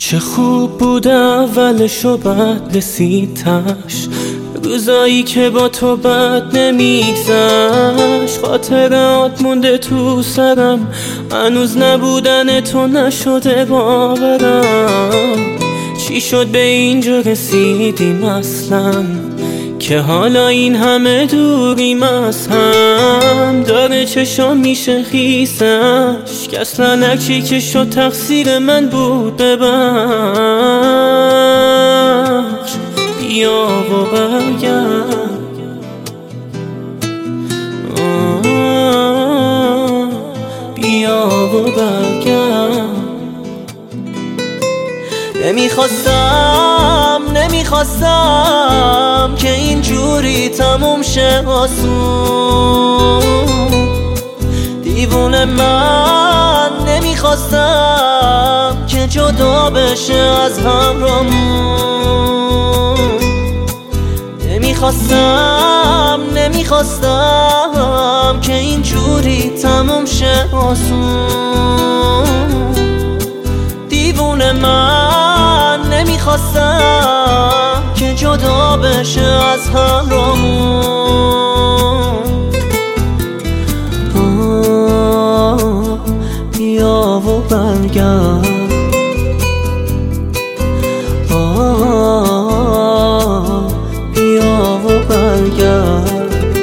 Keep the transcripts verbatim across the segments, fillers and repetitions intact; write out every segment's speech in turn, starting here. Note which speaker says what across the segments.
Speaker 1: چه خوب بود اولش و بعد رسیدش، روزایی که با تو بد نمیگذشت. خاطرات مونده تو سرم، هنوز نبودن تو نشده باورم. چی شد به اینجا رسیدیم اصلا، که حالا این همه دوریم از هم. داره چشام میشه خیسش، که اصلا هرچی که شد تقصیر من بود ببخش. بیا و برگرد، بیا و برگرد. نمیخواستم نمیخواستم که اینجوری تموم شه آسون. دیوونه من نمیخواستم که جدا بشه از همراهمون. نمیخواستم نمیخواستم که اینجوری تموم شه آسون. دیوونه من نمیخواستم که جدا بشه از همراهمون. بیا و برگرد، بیا و برگرد.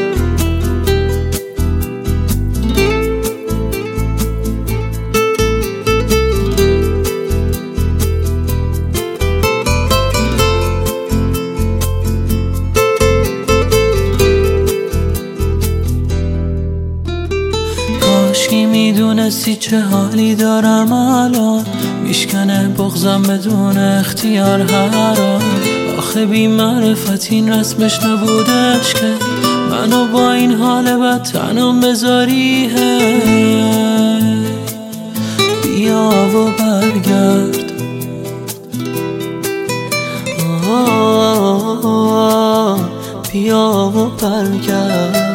Speaker 1: کاشکی میدونستی چه حالی دارم الان، میشکنه بغضم بدون اختیار هران. آخه بی معرفت این رسمش نبودش که منو با این حال بد تنم بذاری. بیا و برگرد، بیا و برگرد.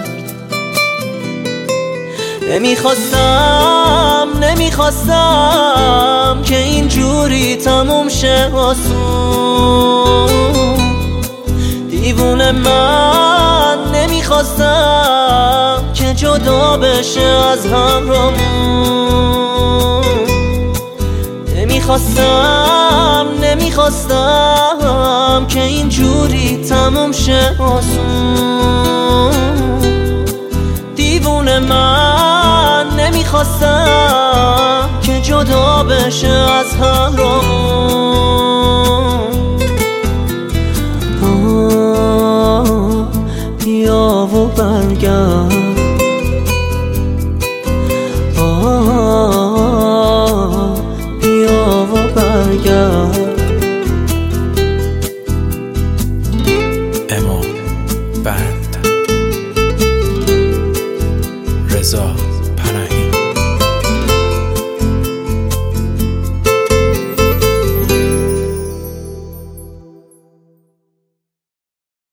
Speaker 1: نمیخواستم نمیخواستم که اینجوری تموم شه آسون. دیوونه من نمیخواستم که جدا بشه از همراهمون. نمیخواستم نمیخواستم که اینجوری تموم شه آسون. دیوونه من نمیخواستم که جدا بشه از همراهمون.